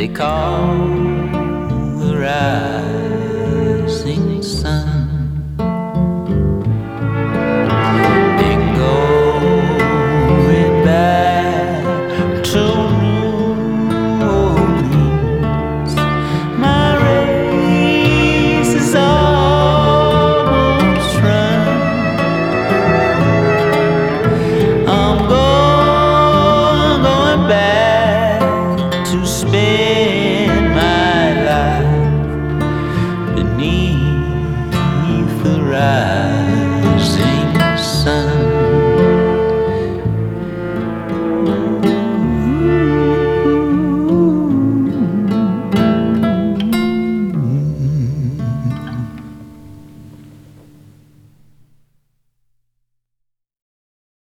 they call the rising sun. And going back to New Orleans, my race is almost run. I'm going back to spend my life beneath the rising